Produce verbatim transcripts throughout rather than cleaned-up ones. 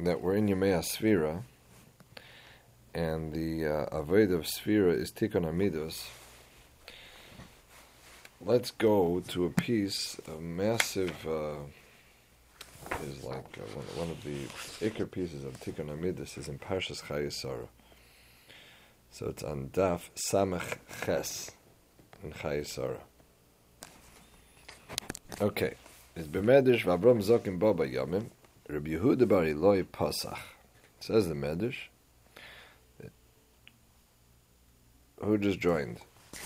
that we're in Yemei Sfira, and the uh, Avodah of Sfira is Tikkun Hamidus. Let's go to a piece, a massive, uh, is like uh, one, one of the Iker pieces of Tikkun Hamidus is in Parshas Chayei Sarah. So it's on Daf Samech Ches in Chayei Sarah. Okay. It's B'Medrash V'Avram Zokim Baba Yamim Rabbi Yehuda Bar Eloi Pasach. Says the Medrash. Who just joined?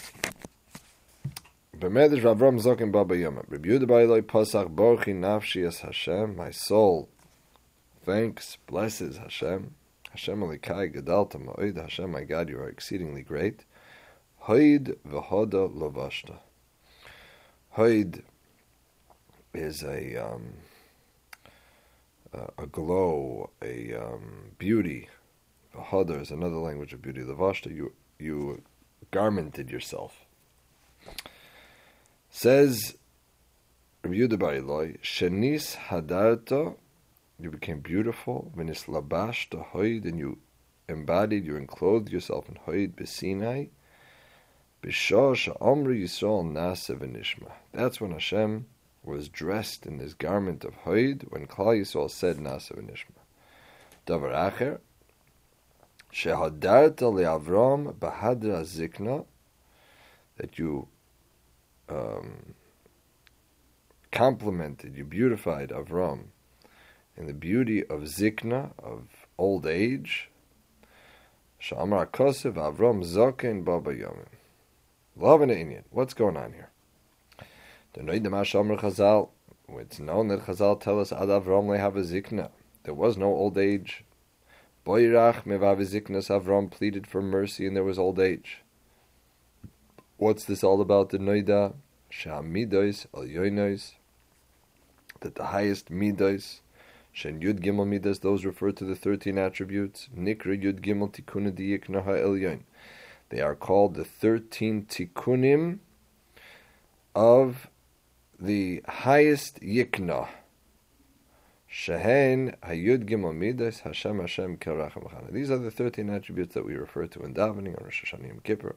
B'Medrash V'Avram Zokim Baba Yamim Rabbi Yehuda Bar Eloi Pasach Borchi Nafshi Es Hashem. My soul thanks, blesses Hashem. Hashem Alikai Gedalta Ma'od. Hashem, my God, you are exceedingly great. Hoid V'Hoda Lovashta. Hoid is a um, uh, a glow, a um, beauty. V'Hoda is another language of beauty. Lavashta, you you garmented yourself. Says Rabbi Yehuda Bar Eloi, Shenis Hadarta, you became beautiful. V'nis Labashta Hoid, and you embodied, you enclothed yourself in Hoid B'Sinai. B'Shah Sha'omri Yisrael Nasa V'Nishma. That's when Hashem was dressed in this garment of Hoid when Klal Yisrael said Nasa V'Nishma. Davar Acher, Shehadarta le'Avram b'Hadra Zikna, that you um, complimented, you beautified Avram in the beauty of Zikna, of old age. Sha'amar Kosev Avram Zoken Baba Yomim. Love and Inyan. What's going on here? It's known that Chazal tell us Ad Avram lehava zikna. There was no old age. Boirach mevav ziknas. Avram pleaded for mercy, and there was old age. What's this all about? The Noida Sha'amidos al Yoinos, that the highest midos, Shen Yud Gimel midas, those refer to the thirteen attributes. Nikra Yud Gimel Tikkun Diyikna Ha'elyon. They are called the thirteen tikkunim of the highest yikna. Shehen hayud gimel midas Hashem Hashem kerachem chana. These are the thirteen attributes that we refer to in davening on Rosh Hashanah Yom Kippur.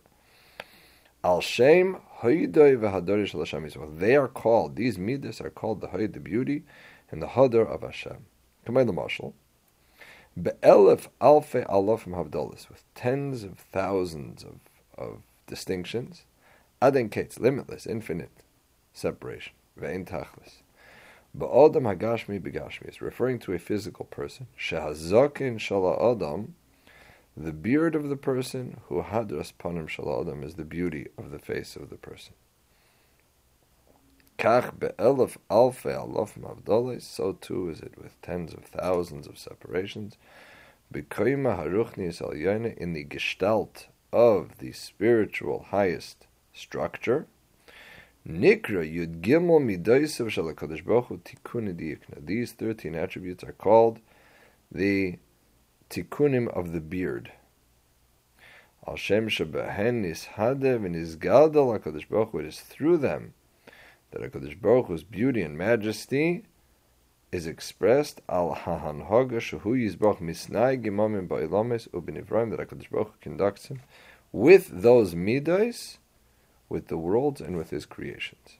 Al shem hayidoi v'hadori shel Hashem Yisrael. They are called, these midas are called the hayid, the beauty, and the hador of Hashem. Kamei l'mashal. Be'elef alfe alofim havdolis, with tens of thousands of, of distinctions. Aden kates, limitless, infinite separation. Ve'in tachlis. Ba'odam hagashmi begashmi is referring to a physical person. Shehazokin shala adam, the beard of the person, who hadras panim shala adam, is the beauty of the face of the person. Kach be'elef alfe alofim havdolis, so too is it with tens of thousands of separations. Bekoima haruchni is al yone, in the gestalt of the spiritual highest structure. Nikra Yud Gimel Midaisav Shel HaKadosh Baruch Hu Tikkun Diyikna. These thirteen attributes are called the tikkunim of the beard. Al Shem Shebehen Nishade V'Nizgadal HaKadosh Baruch Hu. It is through them that HaKadosh Baruch Hu's beauty and majesty is expressed. Al Hahanhaga Shehu Yizbach Misnai Gimamim Ba'ilames Ubinivraim, that HaKadosh Baruch Hu conducts him with those midais, with the worlds and with his creations.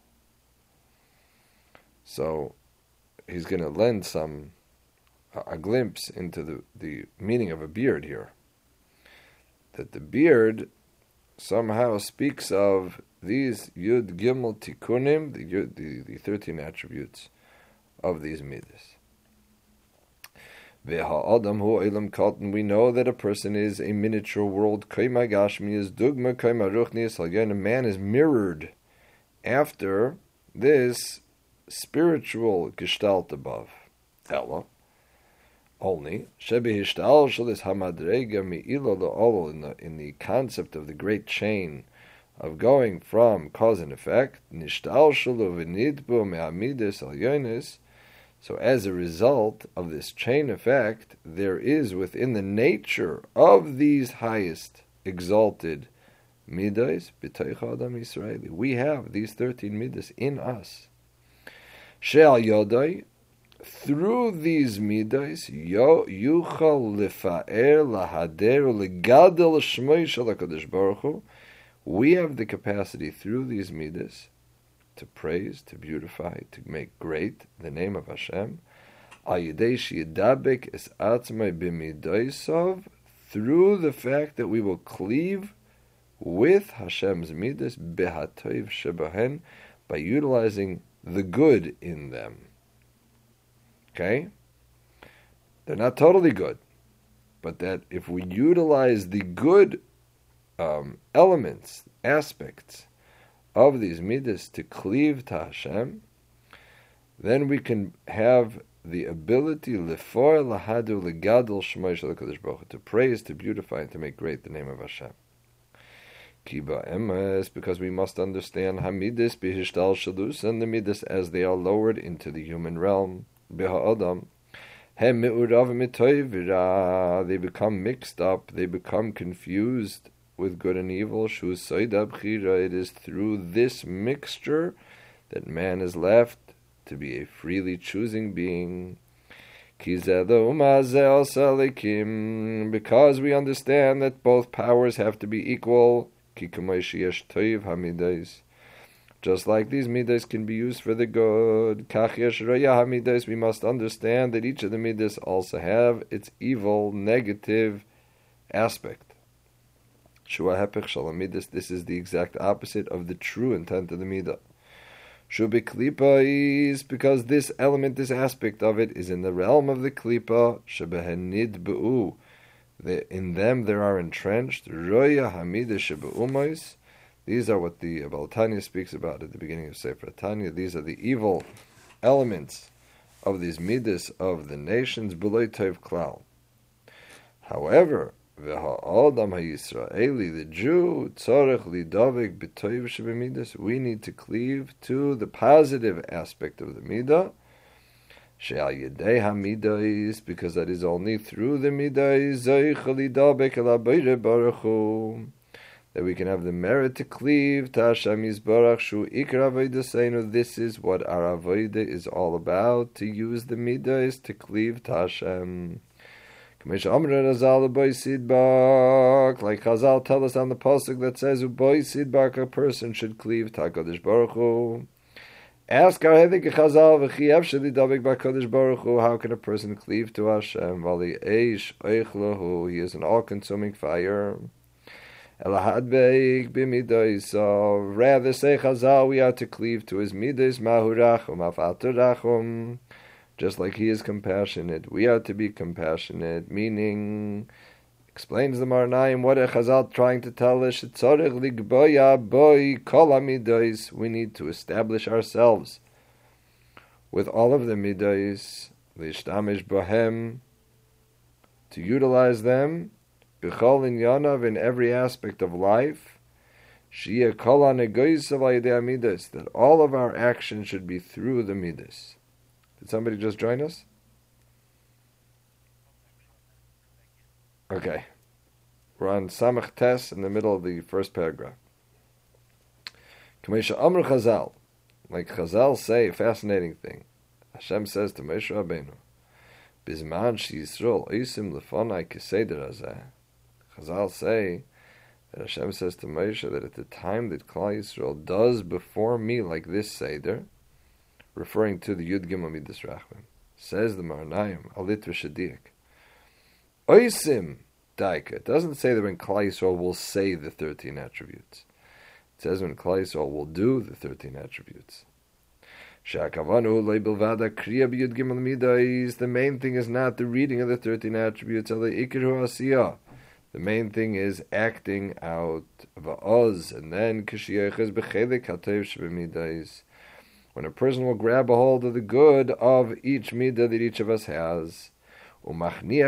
So he's going to lend some a, a glimpse into the, the meaning of a beard here. That the beard somehow speaks of these Yud Gimel Tikkunim, the, the, the thirteen attributes of these midas. We know that a person is a miniature world. A man is mirrored after this spiritual gestalt above. Ella. Only. In the, in the concept of the great chain of going from cause and effect. So as a result of this chain effect, there is within the nature of these highest exalted midas, b'toich adam Yisraeli, we have these thirteen midas in us. She'al yodai, through these midas, yo yuchal lifa'er lahader legadel shmoi shel HaKadosh Baruch Hu, we have the capacity through these midas to praise, to beautify, to make great the name of Hashem. Ayidei sheyidabek es atzmai b'midaisov, through the fact that we will cleave with Hashem's midas behatov shebahen, by utilizing the good in them. Okay? They're not totally good, but that if we utilize the good um, elements, aspects of these midas to cleave to Hashem, then we can have the ability lefor lahadu legadol shmoi shel HaKadosh Baruch Hu, to praise, to beautify, and to make great the name of Hashem. Kiba emes, because we must understand hamidis bihishtal shalus, and the midas as they are lowered into the human realm. Beha'adam hem me'urav mitoivira, they become mixed up, they become confused with good and evil. Shu soida b'chira, it is through this mixture that man is left to be a freely choosing being. Because we understand that both powers have to be equal. Just like these midas can be used for the good, we must understand that each of the midas also have its evil, negative aspect. This is the exact opposite of the true intent of the midah. Shubi klipa is because this element, this aspect of it, is in the realm of the klipa. Shebehenid be'u, in them there are entrenched roya hamida shebe'umais. These are what the Baal Tanya speaks about at the beginning of Sefer Tanya. These are the evil elements of these midas of the nations, b'loi tov klal. However, v'ha'adam ha'Yisraeli, the Jew, tzorech lidavik b'tov shebemidas, we need to cleave to the positive aspect of the midah. She'al yedei ha'midas, because that is only through the midah zoich lidavik el ha'bayre baruch hu, that we can have the merit to cleave to Hashem Yisbarach Shu Ikar Avodah. This is what our Avodah is all about, to use the midas to cleave to Hashem. Like Chazal tell us on the pasuk that says, "Uboy sidbak," a person should cleave to HaKadosh Baruch Hu. Ask our Hedek Chazal, "V'chiev sheli b'Hakadosh Baruch Hu." How can a person cleave to Hashem? Vali eish oichlahu, he is an all-consuming fire. Elahadbeik b'midas. So rather say Chazal, we are to cleave to his midas, mahurachum afaturachum. Just like he is compassionate, we are to be compassionate. Meaning, explains the Maranaim, what a Chazal trying to tell us. We need to establish ourselves with all of the midas, l'ishtamish bohem, to utilize them, b'chol inyanav, in every aspect of life, shia kol hanegoysav al yedei midas, that all of our action should be through the midas. Did somebody just join us? Okay. We're on Samach Tes in the middle of the first paragraph. Kamesha Amr Chazal. Like Chazal say, a fascinating thing. Hashem says to Moshe Rabbeinu, Bizman she Yisrael oisim lefonai keseder hazeh. Chazal say that Hashem says to Moshe that at the time that Klal Yisrael does before me like this seder, referring to the Yud Gimel Midas Rachman, says the Maranaim, Alit V'Shadiak, Oisim Daika. It doesn't say that when Klal Yisrael will say the thirteen attributes. It says when Klal Yisrael will do the thirteen attributes. Sha'akavanu le'bilvada kriya b'Yud Gimel Midas. The main thing is not the reading of the thirteen attributes, ale ikru asiyah. The main thing is acting out va'oz, and then k'shiyachas b'chelik hatov shebemidas, when a person will grab a hold of the good of each midah that each of us has, and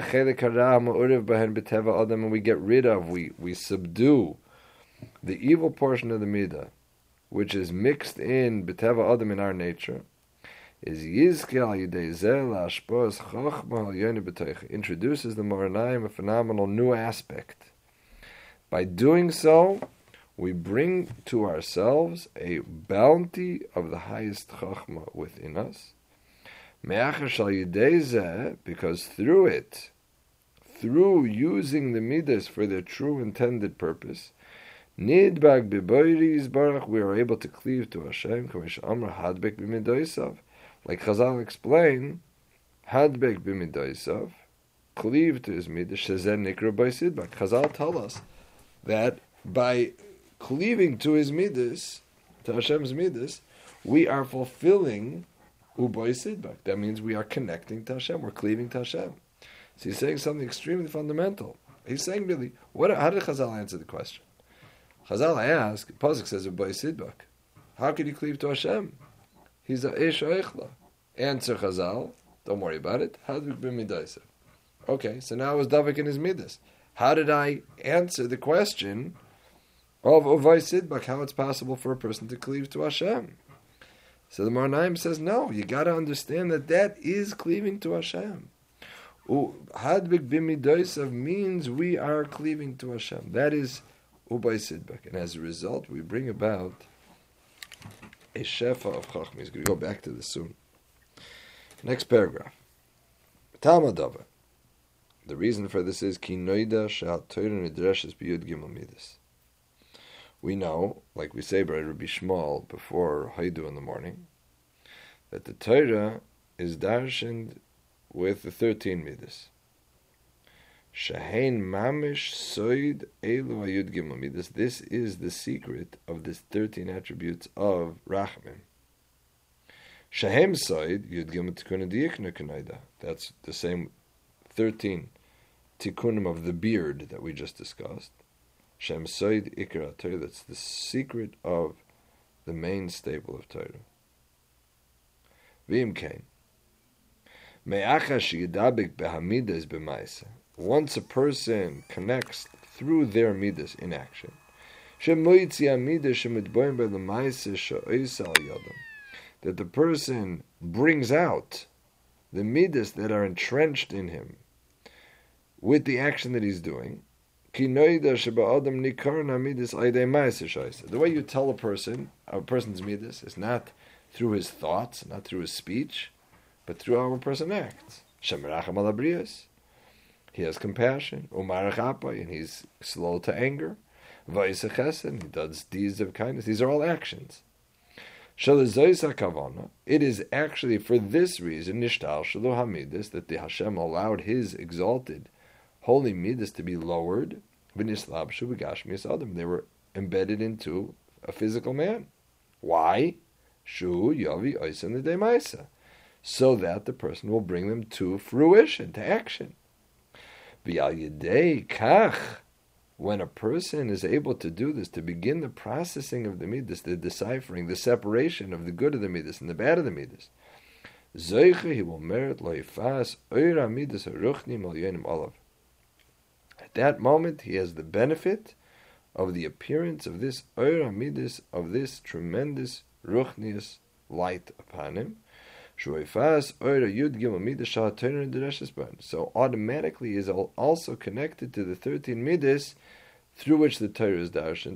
we get rid of, we, we subdue the evil portion of the midah, which is mixed in b'teva adam in our nature, is introduces the Maranaim a phenomenal new aspect. By doing so, we bring to ourselves a bounty of the highest chachma within us. Me'achar shal yidei zeh, because through it, through using the midas for their true intended purpose, nidbag b'boiri yizbarach, we are able to cleave to Hashem, k'mish amar hadbek b'midoisav. Like Chazal explain, hadbek b'midoisav, cleave to his midas, shezeh nikra b'sidbak. Chazal tell us that by cleaving to his midas, to Hashem's midas, we are fulfilling uboy sidbak. That means we are connecting to Hashem. We're cleaving to Hashem. So he's saying something extremely fundamental. He's saying really, what? How did Chazal answer the question? Chazal ask, Pasuk says uboy sidbak. How could he cleave to Hashem? He's a ish oichla. Answer Chazal. Don't worry about it. Hadbik b'midaisa. Okay, so now I was davik in his midas. How did I answer the question of uboy sidbak? How it's possible for a person to cleave to Hashem? So the Marnaim says, no, you got to understand that that is cleaving to Hashem. Hadbik b'midoisav means we are cleaving to Hashem. That is uboy sidbak. And as a result, we bring about a shefa of chachma. He's going to go back to this soon. Next paragraph. Talmudava. The reason for this is ki noida she'al Torah nidreshes b'yud gimel midas. We know, like we say by Rabbi Shmuel before Haidu in the morning, that the Torah is darshaned with the thirteen midas. Shehein mamish soid elu hayud gimel midas. This is the secret of the thirteen attributes of Rachman. Shehem soid yud gimel tikkun diyikna k'noida. That's the same thirteen tikkunim of the beard that we just discussed. Shem soid ikra Torah. That's the secret of the main staple of Torah. V'im kain me'acha sheyidabik behamidas b'maisa. Once a person connects through their midas in action, shemoitzi amidas shemitboim b'lemaisa she'oisa al yodam, that the person brings out the midas that are entrenched in him with the action that he's doing. The way you tell a person, a person's midas, is not through his thoughts, not through his speech, but through how a person acts. He has compassion, and he's slow to anger. He does deeds of kindness. These are all actions. It is actually for this reason that the Hashem allowed his exalted holy midas to be lowered. They were embedded into a physical man. Why? So that the person will bring them to fruition, to action. When a person is able to do this, to begin the processing of the midas, the deciphering, the separation of the good of the midas and the bad of the midas, he will merit loifas oira midas haruchnim al yonim olav. At that moment, he has the benefit of the appearance of this oira midas, of this tremendous ruchnius light upon him. So automatically is also connected to the thirteen midas through which the Torah is darshaned,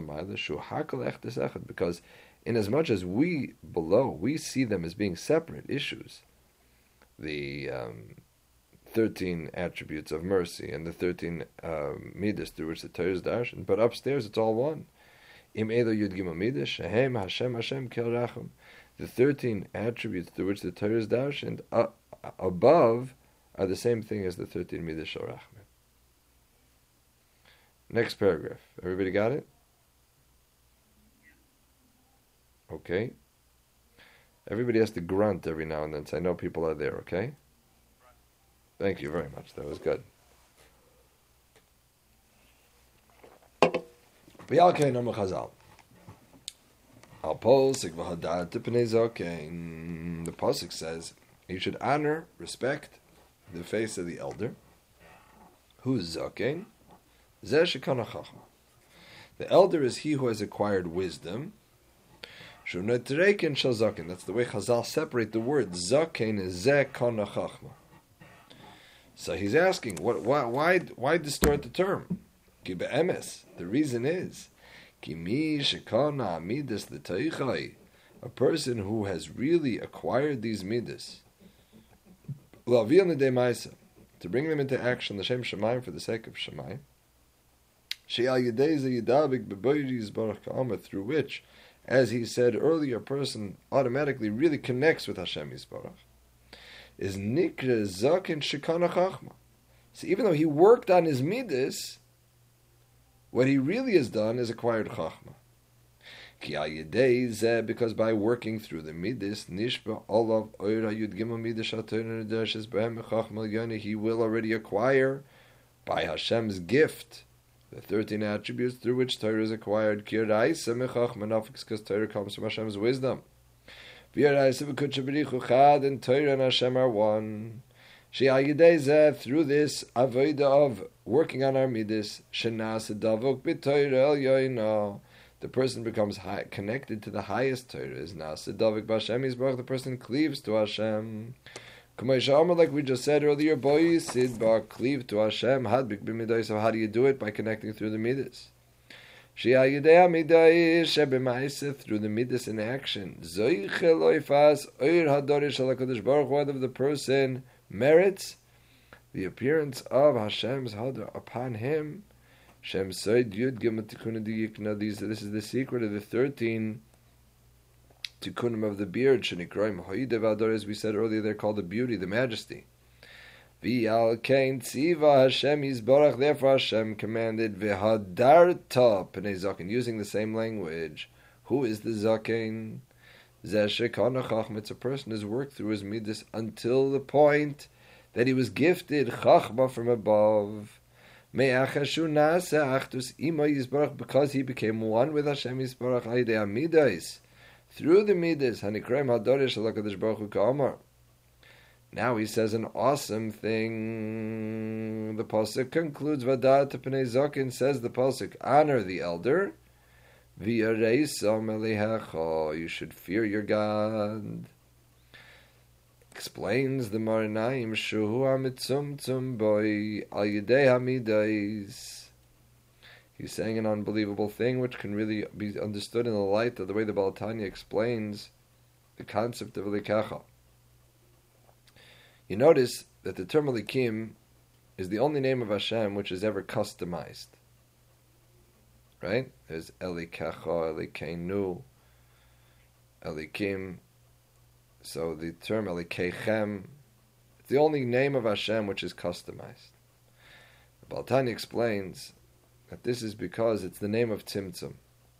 because in as much as we below, we see them as being separate issues, the um, thirteen attributes of mercy and the thirteen uh, midas through which the Torah is darshaned, but upstairs it's all one. The thirteen attributes through which the Torah is darshaned uh, above are the same thing as the thirteen midas shel Rachman. Next paragraph. Everybody got it? Okay. Everybody has to grunt every now and then, so I know people are there, okay? Thank you very much. That was good. V'yalkei nomer Chazal. Al posik v'hadat t'pnei zokein. The posik says you should honor, respect the face of the elder. Who's zokein? Zeh shekana chachma. The elder is he who has acquired wisdom. Shunetreikin shel zokein. That's the way Chazal separate the word. Zokein is zeh kana chachma. So he's asking, what? Why? Why? Why distort the term? Ki be'emes. The reason is, ki mi shekana midas l'teichai. A person who has really acquired these midas, L'aviyah l'idei ma'isa, to bring them into action, l'shem shemayim, for the sake of shemayim. She'al yidei ze yidabik b'boyri yizbarach ka'amah, through which, as he said earlier, a person automatically really connects with Hashem Yisbarach, is nikra zaken shekana chachma. So even though he worked on his midas, what he really has done is acquired chachma. Ki al yidei zeh, because by working through the midas, nishba olav oir hayud gimel midas shatorah nedershes behem chachma l'yonah, he will already acquire by Hashem's gift the thirteen attributes through which Torah is acquired. Because Torah comes from Hashem's wisdom. And Torah and Hashem are one. Through this avodah of working on our midas, the person becomes high, connected to the highest Torah. The person cleaves to Hashem. Like we just said earlier, boy, sid bar, cleave to Hashem. Hadbik b'midas. So how do you do it? By connecting through the midas. Shia yidei midas shebemaisa, through the midas in action. Zoiche loifas oir hadorish hakadosh baruch hu, of the person merits the appearance of Hashem's hadar upon him. Shem soid yud gimel tikkunim diyikna. These, this is the secret of the thirteen tikkunim of the beard. Shenikraim hoidev hadar, as we said earlier, they're called the beauty, the majesty. V'al kein tziva Hashem yizbarach, therefore Hashem commanded v'hadarta pnei zaken, using the same language. Who is the zaken? Zeh shekana chachma, it's a person who's worked through his midas until the point that he was gifted chachma from above. Me'achashu nase achtus ima yizbarach, because he became one with Hashem yizbarach ayidei midas, through the midas. Hanikraim hadorish hakadosh baruch hu ka'amar. Now he says an awesome thing. The pasuk concludes, "Vadat pnei zaken," says the pasuk, honor the elder. V'yareisa melihecha, you should fear your God. Explains the Maranaim, Shuhu hamitzumtzum boy al yidei hamidais. He's saying an unbelievable thing, which can really be understood in the light of the way the Baal Tanya explains the concept of Elikecha. You notice that the term Elikim is the only name of Hashem which is ever customized. Right? There's Elikecha, Elikeinu, Elikim. So the term Elikechem, it's the only name of Hashem which is customized. The Baal Tanya explains that this is because it's the name of Tzimtzum.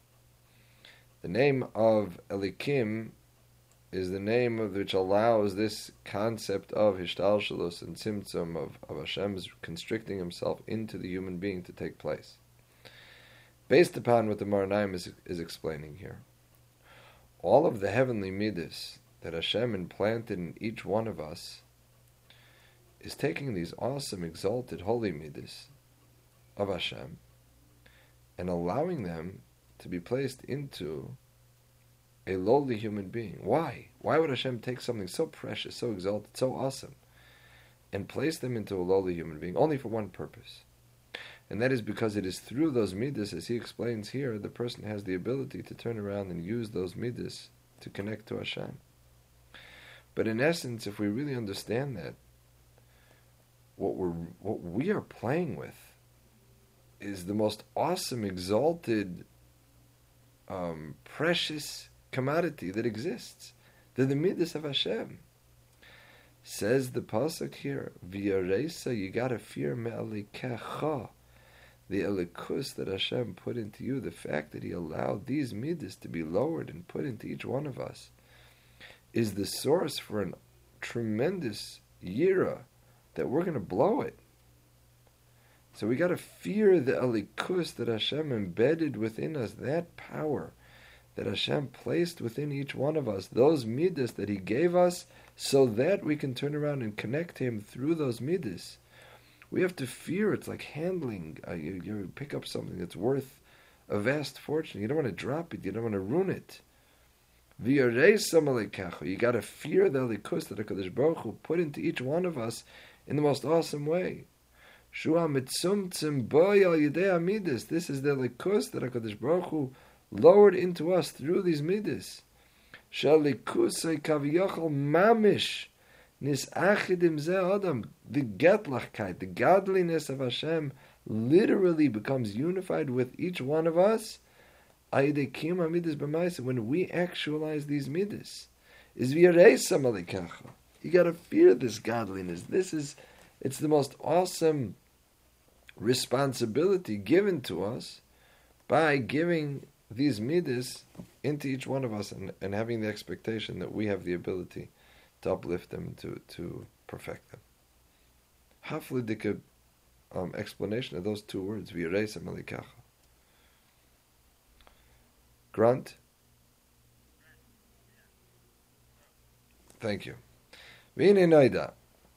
The name of Elikim is the name of which allows this concept of Hishtalshalus and Tzimtzum, of, of Hashem's constricting himself into the human being, to take place. Based upon what the Maranaim is, is explaining here, all of the heavenly midas that Hashem implanted in each one of us is taking these awesome, exalted, holy midas of Hashem and allowing them to be placed into a lowly human being. Why? Why would Hashem take something so precious, so exalted, so awesome, and place them into a lowly human being? Only for one purpose. And that is because it is through those midas, as he explains here, the person has the ability to turn around and use those midas to connect to Hashem. But in essence, if we really understand that, what we're what we are playing with is the most awesome, exalted, um, precious commodity that exists. They're the midas of Hashem. Says the pasuk here, V'yareisa, you gotta fear me'alikecha, the elikus that Hashem put into you, the fact that He allowed these midas to be lowered and put into each one of us, is the source for a tremendous yira that we're going to blow it. So we got to fear the elikus that Hashem embedded within us, that power that Hashem placed within each one of us, those midas that He gave us, so that we can turn around and connect Him through those midas. We have to fear. It's like handling. Uh, you, you pick up something that's worth a vast fortune. You don't want to drop it. You don't want to ruin it. You got to fear the elikus that HaKadosh Baruch Hu put into each one of us in the most awesome way. This is the elikus that HaKadosh Baruch Hu lowered into us through these midas. Mamish, Nisachidim ze adam, the getlachkeit, the godliness of Hashem, literally becomes unified with each one of us. When we actualize these midas, is v'yareisa malikacha. You got to fear this godliness. This is, it's the most awesome responsibility given to us by giving these midas into each one of us and, and having the expectation that we have the ability to uplift them, to to perfect them. Haflidik um, explanation of those two words, v'yareisa malikacha. Grant? Thank you. V'inei noida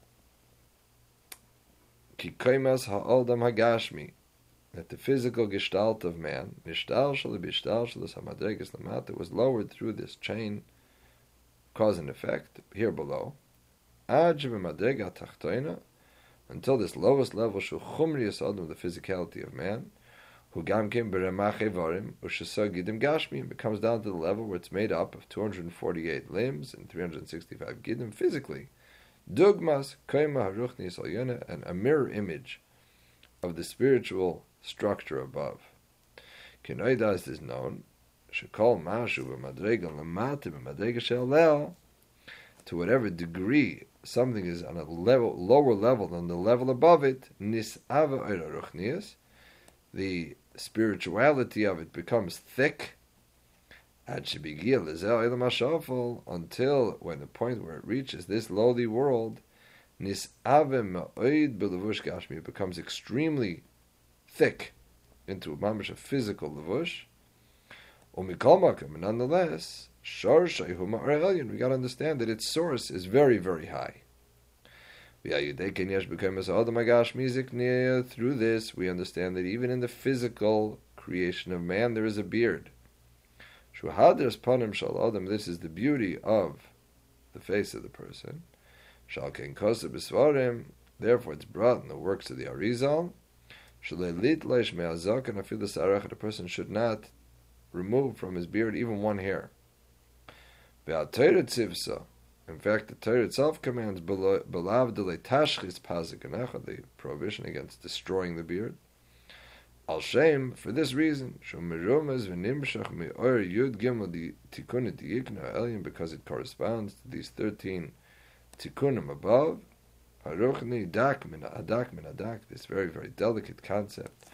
ki kaimas ha'oldam hagashmi, that the physical gestalt of man, nishtal shel b'shtal shel hamadregas lamata, was lowered through this chain, cause and effect, here below, ad shebemadrega tachtoina, until this lowest level, shel chumrius adam, the physicality of man, who gamkim beremach evarim ushasa gidim gashmi, becomes down to the level where it's made up of two hundred forty-eight limbs and three hundred sixty-five gidim physically. Dugmas kaima haruchni salyana, and a mirror image of the spiritual structure above. Kinoida, as is known, shekol mashu b'madrega lamati b'madrega she'aleh, to whatever degree something is on a level lower level than the level above it, nisava eira ruchnias, the spirituality of it becomes thick, until when the point where it reaches this lowly world, it becomes extremely thick into a mamish of physical levush. Nonetheless, we got to understand that its source is very, very high. Through this, we understand that even in the physical creation of man, there is a beard. This is the beauty of the face of the person. Therefore, it's brought in the works of the Arizal. The person should not remove from his beard even one hair. In fact, the Torah itself commands the prohibition against destroying the beard. Al Shem, for this reason, because it corresponds to these thirteen tikkunim above. This very, very delicate concept.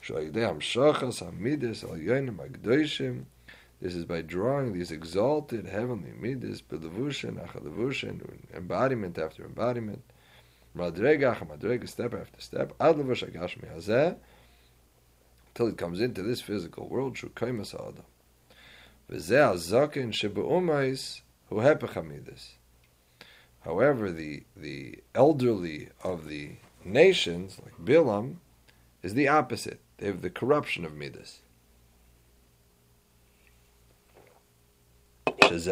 This is by drawing these exalted heavenly midas, belavushin, achalavushin, embodiment after embodiment, madrega achamadrega, step after step, adlavush agashmi hazeh, till it comes into this physical world, shu kaimas ha'adam. V'zeh azaken shebe'umais hu hepech hamidas. However, the the elderly of the nations, like Bilam, is the opposite. They have the corruption of midas. As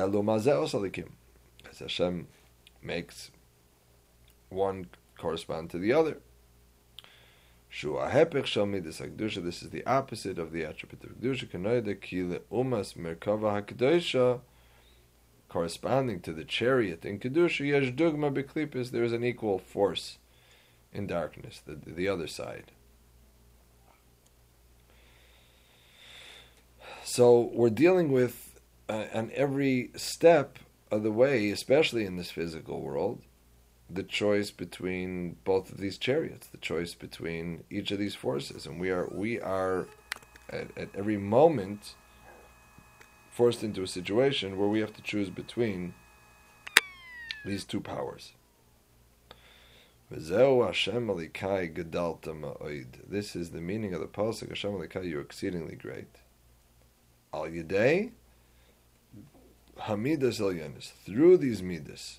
Hashem makes one correspond to the other. This is the opposite of the attribute of Kedusha. Corresponding to the chariot in Kedusha, there is an equal force in darkness, the, the other side. So we're dealing with Uh, on every step of the way, especially in this physical world, the choice between both of these chariots, the choice between each of these forces, and we are we are at, at every moment forced into a situation where we have to choose between these two powers. This is the meaning of the pasuk, Hashem Elikai, you are exceedingly great. Al Yidei Hamidas Elyonis, through these midas.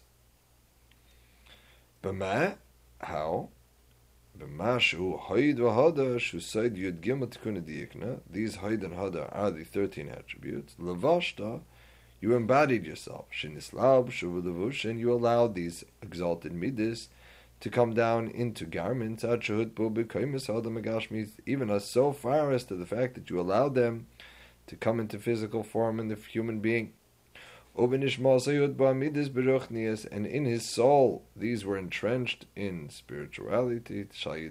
B'ma, how? B'ma shu hayd v'hada shu said yud gimel tikkun diyikna. These hayd and hada are the thirteen attributes. Levashta, you embodied yourself. Shenislab shu v'levush, and you allowed these exalted midas to come down into garments. Ad shehut bo b'kaimis hada megashmi, even as so far as to the fact that you allowed them to come into physical form in the human being. And in his soul, these were entrenched in spirituality.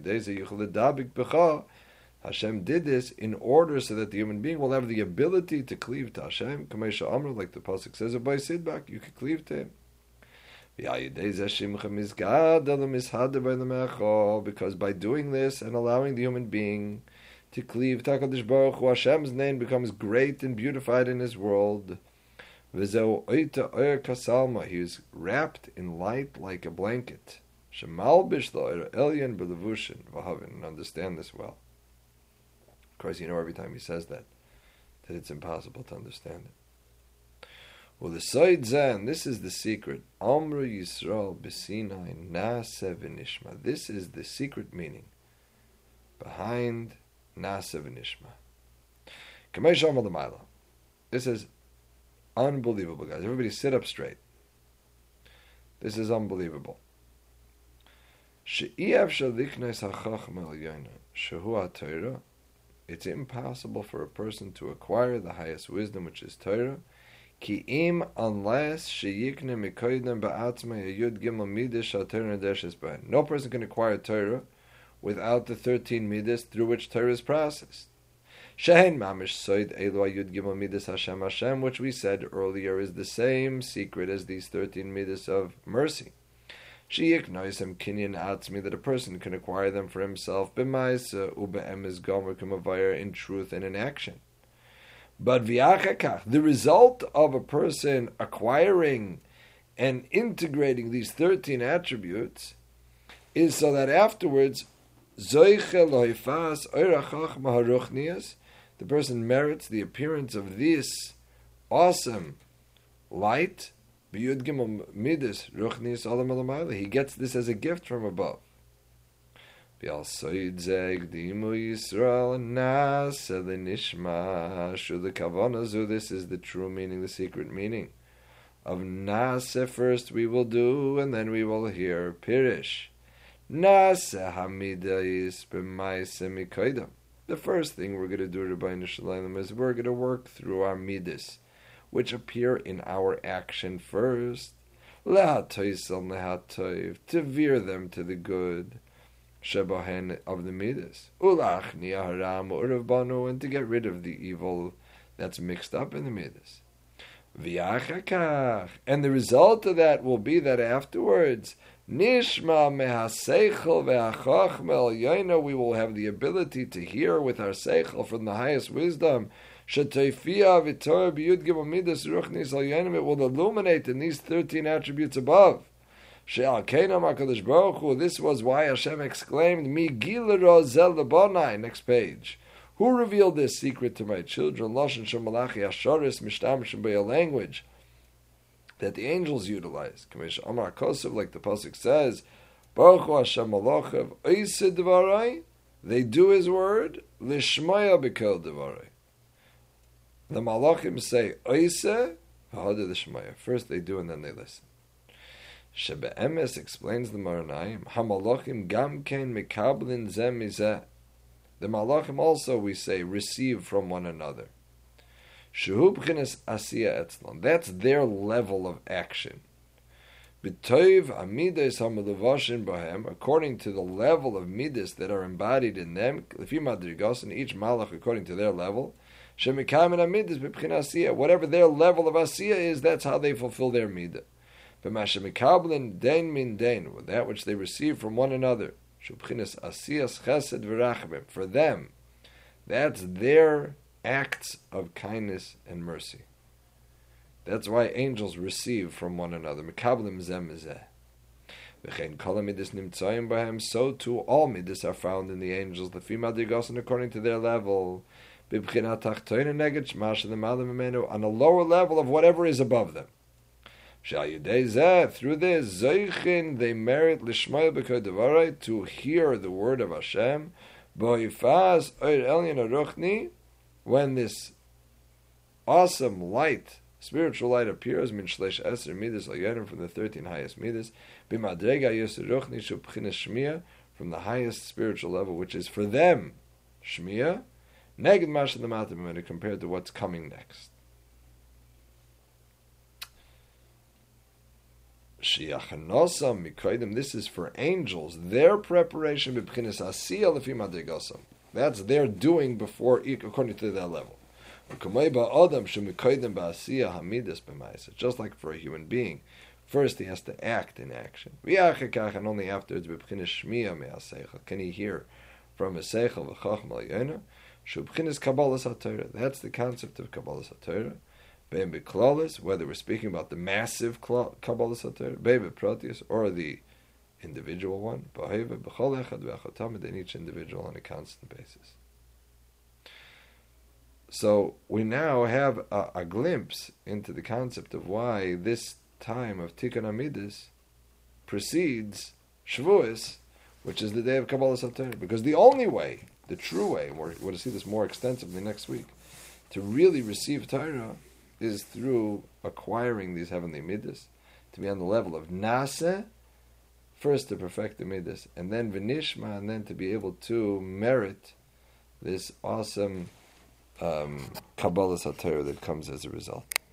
Hashem did this in order so that the human being will have the ability to cleave to Hashem. Like the pasuk says of Sidbak, you can cleave to him. Because by doing this and allowing the human being to cleave to HaKadosh Baruch Hu, Hashem's name becomes great and beautified in his world. He is wrapped in light like a blanket. And understand this well. Of course, you know every time he says that, that it's impossible to understand it. Well, the Soid Zen, this is the secret. Amru Yisrael B'Sinai Na'aseh V'Nishma. This is the secret meaning behind Na'aseh V'Nishma. Kamei Shama L'Mayla. This is unbelievable, guys. Everybody sit up straight. This is unbelievable. She'iev shaliknes ha'chachma l'yona shehu ha'Torah. It's impossible for a person to acquire the highest wisdom, which is Torah. Ki im, unless sheyikne mikoydem ba'atzma yud gimel midas ha'Torah nedeshes b'hen. No person can acquire Torah without the thirteen midas through which Torah is processed. Shehen mamish soid elu yud gimel midas Hashem Hashem, which we said earlier is the same secret as these thirteen midas of mercy. Sheyiknoisem kinyan atzmi, that a person can acquire them for himself b'maisa ube'emiz gomer kumavayir, in truth and in action. But v'achakach, the result of a person acquiring and integrating these thirteen attributes is so that afterwards, zoiche loifas oirachach maharuchnias, the person merits the appearance of this awesome light. He gets this as a gift from above. The this is the true meaning, the secret meaning of Nase. First we will do, and then we will hear Pirish. The first thing we're going to do, Rabbeinu Shalom, is we're going to work through our midas, which appear in our action first. To veer them to the good shebahen of the midas, and to get rid of the evil that's mixed up in the midas. And the result of that will be that afterwards, nishma mehaseichel ve'achachmel yoina, we will have the ability to hear with our seichel from the highest wisdom. Shetayfia v'torah b'yud gimel midas ruchnis al yonim, it will illuminate in these thirteen attributes above. She'al keinam HaKadosh Baruch Hu, this was why Hashem exclaimed, Mi gilero zel lebonai, next page. Who revealed this secret to my children? Lashon shel malachi asharis mishtamshim by a language that the angels utilize. Kamesh Amar Kosev, like the pasuk says, Baruch Hu Hashem Malachav Oiseh Devarai, they do His word, Lishmaya B'Kel Devarai. The Malachim say Oiseh, Ha'adeh Lishmaya. First they do and then they listen. Shebe'emes, explains the Maranayim, HaMalachim Gam Kein Mekablin Zeh Mizeh. The Malachim also, we say, receive from one another. Shehu b'chinas asiya etzlon. That's their level of action. B'toiv amidas hameluvashin bahem, according to the level of midas that are embodied in them. Lefi madrigos, and each malach according to their level. Shemikamin amidas b'chinas asiya. Whatever their level of asiya is, that's how they fulfill their midah. B'mashemikablin dein min dein, that which they receive from one another. Shubchinas asiyas chesed v'rachamim. For them, that's their acts of kindness and mercy. That's why angels receive from one another. Mekablim zeh mizeh. V'chein kol midas nimtzayim b'hem. So too all midas are found in the angels. Lefi madrigosan, according to their level. B'bchinat tachtoin neged shmash l'malam imenu, on a lower level of whatever is above them. Shal yudei zeh, through this zeichin, they merit lishmaya b'kol devarai, to hear the word of Hashem. Bo'ifaz oir elyon aruchni, when this awesome light, spiritual light appears, min shleish eser midas al from the thirteen highest midas, b'madrega yosir ruchni shubchinas shmiya, from the highest spiritual level, which is for them shmiya, neged mash l'matam, compared to what's coming next. Shiachanosam mikaidim. This is for angels. Their preparation b'bchinas asiyah lefi madrigasam. That's their doing before, according to their level. Just like for a human being, first he has to act in action, and only afterwards can he hear from his seichel v'chachma l'yona. That's the concept of Kabbalah Satorah. Whether we're speaking about the massive Kabbalah Satorah, or the individual one, in each individual on a constant basis. So we now have a, a glimpse into the concept of why this time of Tikkun Amidus precedes Shavuos, which is the day of Kabbalah Satorah. Because the only way, the true way, and we're going to see this more extensively next week, to really receive Torah is through acquiring these heavenly midas, to be on the level of Nasa, first to perfect the midas, and then Vinishma, and then to be able to merit this awesome um, Kabbalah Satorah that comes as a result.